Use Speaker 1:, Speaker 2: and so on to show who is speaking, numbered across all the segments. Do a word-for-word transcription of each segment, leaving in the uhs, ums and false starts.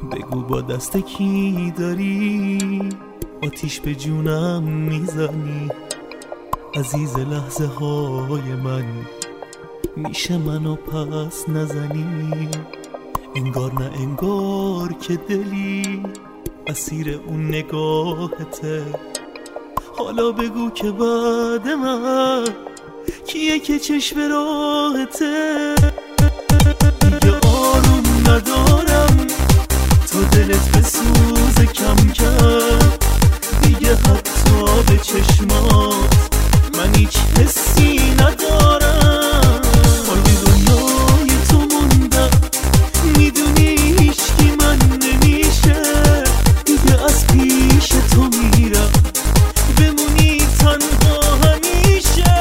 Speaker 1: بگو با دست کی داری آتیش به جونم میزنی. عزیز لحظه های من میشه منو پس نزنی. انگار نه انگار که دلی اسیر اون نگاهته. حالا بگو که بعد من کیه که چشم راهته. دیگه آروم ندارم تا دلت بسوزه کم کم. دیگه حتی به چشمات من هیچ حسی ندارم. حالی دنیای تو موندم میدونی هیچکی من نمیشه. دیگه از پیش تو میرم بمونی تنها همیشه.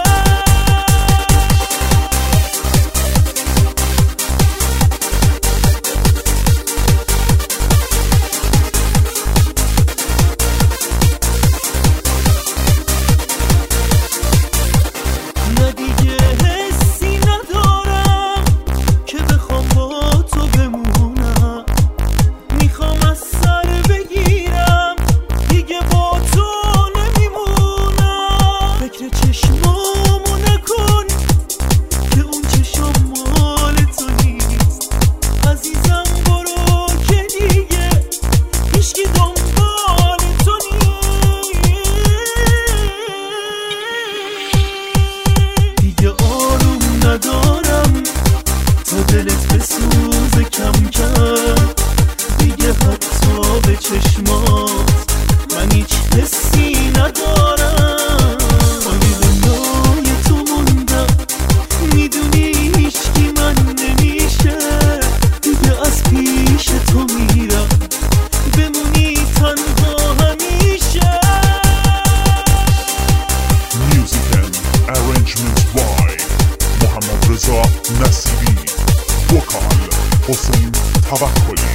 Speaker 1: نه دیگه حسی ندارم که بخوام با تو بمونم. میخوام از سر بگیرم دیگه با تو نمیمونم. فکر چشمامو نکن که اون چشم مال تو نیست. عزیزم برو که دیگه هیچکی دنبال تو نیست. دیگه آروم ندارم تا دلت بسوزه کم کم. دیگه حتی به چشمات من هیچ حسی ندارم. حالی دنیای تو موندم میدونی هیچکی من نمیشه. دیگه از پیش تو میرم بمونی تنها همیشه.
Speaker 2: Music and arrangements by محمد رضا نصیری. وکال حسین توکلی.